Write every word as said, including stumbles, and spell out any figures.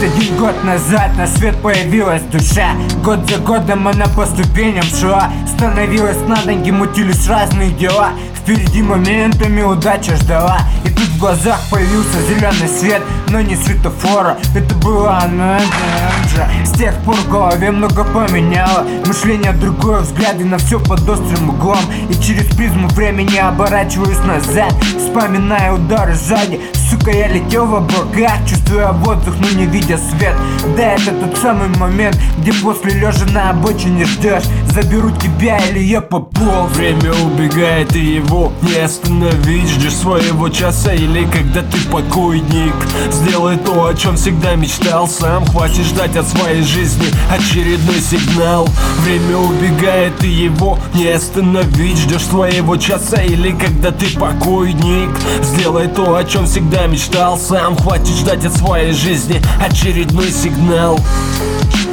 двадцать один год назад на свет появилась душа. Год за годом она по ступеням шла. Становилась на ноги, мутились разные дела. Впереди моментами удача ждала. И тут в глазах появился зеленый свет, но не светофора, это была она же. С тех пор в голове много поменяло. Мышление другое, взгляды на все под острым углом. И через призму времени оборачиваюсь назад, вспоминая удары сзади. Сука, я летел в облаках, чувствуя воздух, но не видя свет. Да, это тот самый момент, где после лежа на обочине ждешь, заберут тебя или я пополз. Время убегает, и его не остановить. Ждешь своего часа или когда ты покойник. Сделай то, о чем всегда мечтал сам. Хватит ждать от своей жизни очередной сигнал. Время убегает, и его не остановить. Ждешь своего часа или когда ты покойник. Сделай то, о чем всегда мечтал сам. Хватит ждать от своей жизни очередной сигнал.